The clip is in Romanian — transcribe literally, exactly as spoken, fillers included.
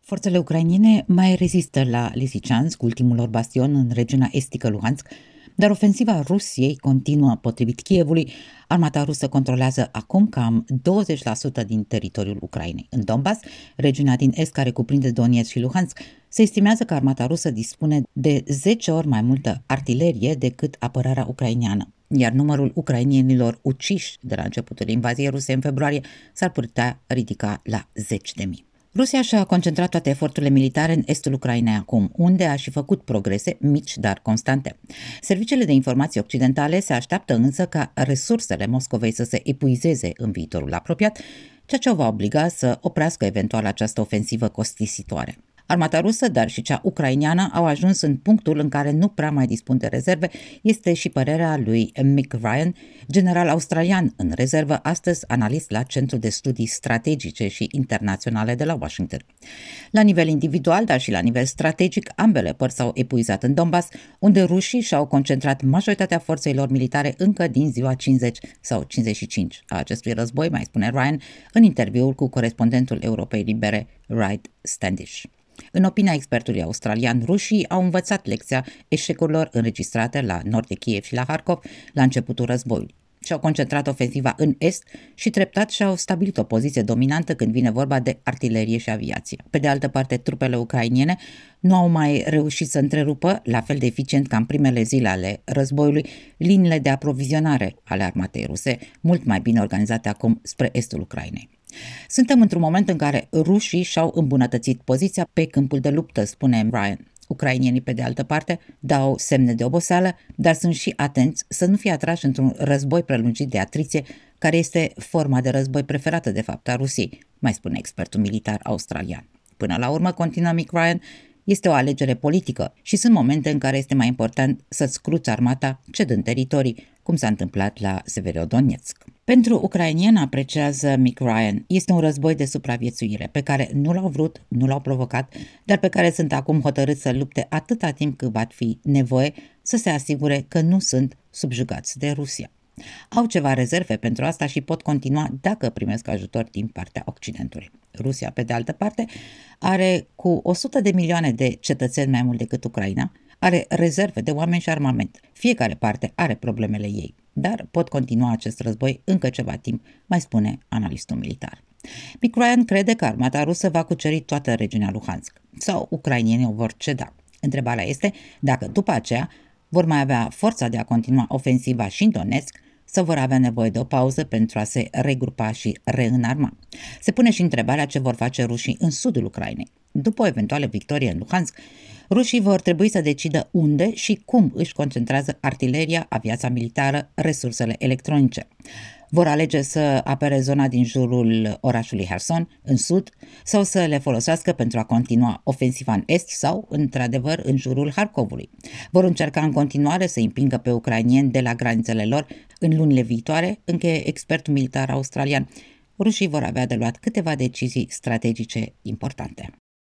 Forțele ucrainene mai rezistă la Lisiceansk, ultimul lor bastion în regiunea estică Luhansk, dar ofensiva Rusiei continuă. Potrivit Kievului, armata rusă controlează acum cam douăzeci la sută din teritoriul Ucrainei. În Donbass, regiunea din est care cuprinde Donetsk și Luhansk, se estimează că armata rusă dispune de zece ori mai multă artilerie decât apărarea ucraineană, iar numărul ucrainienilor uciși de la începutul invaziei ruse în februarie s-ar putea ridica la zeci de mii. Rusia și-a concentrat toate eforturile militare în estul Ucrainei acum, unde a și făcut progrese mici, dar constante. Serviciile de informații occidentale se așteaptă însă ca resursele Moscovei să se epuizeze în viitorul apropiat, ceea ce o va obliga să oprească eventual această ofensivă costisitoare. Armata rusă, dar și cea ucraineană au ajuns în punctul în care nu prea mai dispun de rezerve, este și părerea lui Mick Ryan, general australian în rezervă, astăzi analist la Centrul de Studii Strategice și Internaționale de la Washington. La nivel individual, dar și la nivel strategic, ambele părți s-au epuizat în Donbass, unde rușii și-au concentrat majoritatea forțelor militare încă din ziua cincizeci sau cincizeci și cinci a acestui război, mai spune Ryan, în interviul cu corespondentul Europei Libere, Wright Standish. În opinia expertului australian, rușii au învățat lecția eșecurilor înregistrate la nord de Kiev și la Harkov la începutul războiului. Și-au concentrat ofensiva în est și treptat și-au stabilit o poziție dominantă când vine vorba de artilerie și aviație. Pe de altă parte, trupele ucrainene nu au mai reușit să întrerupă, la fel de eficient ca în primele zile ale războiului, liniile de aprovizionare ale armatei ruse, mult mai bine organizate acum spre estul Ucrainei. Suntem într-un moment în care rușii și-au îmbunătățit poziția pe câmpul de luptă, spune Ryan. Ucrainienii, pe de altă parte, dau semne de oboseală, dar sunt și atenți să nu fie atrași într-un război prelungit de atriție, care este forma de război preferată, de fapt, a Rusiei, mai spune expertul militar australian. Până la urmă, continuă Mick Ryan, este o alegere politică și sunt momente în care este mai important să-ți cruți armata cedând teritorii, cum s-a întâmplat la Severodonetsk. Pentru ucrainieni, apreciază Mick Ryan, este un război de supraviețuire pe care nu l-au vrut, nu l-au provocat, dar pe care sunt acum hotărâți să lupte atâta timp cât va fi nevoie să se asigure că nu sunt subjugați de Rusia. Au ceva rezerve pentru asta și pot continua dacă primesc ajutor din partea Occidentului. Rusia, pe de altă parte, are cu o sută de milioane de cetățeni mai mult decât Ucraina, are rezerve de oameni și armament. Fiecare parte are problemele ei, dar pot continua acest război încă ceva timp, mai spune analistul militar. Mick Ryan crede că armata rusă va cuceri toată regiunea Luhansk sau ucrainienii o vor ceda. Întrebarea este dacă după aceea vor mai avea forța de a continua ofensiva și în Donetsk sau vor avea nevoie de o pauză pentru a se regrupa și reînarma. Se pune și întrebarea ce vor face rușii în sudul Ucrainei. După o eventuală victorie în Luhansk, rușii vor trebui să decidă unde și cum își concentrează artileria, aviația militară, resursele electronice. Vor alege să apere zona din jurul orașului Kherson, în sud, sau să le folosească pentru a continua ofensiva în est sau, într-adevăr, în jurul Harkovului. Vor încerca în continuare să împingă pe ucrainieni de la granițele lor în lunile viitoare, încheie expertul militar australian. Rușii vor avea de luat câteva decizii strategice importante.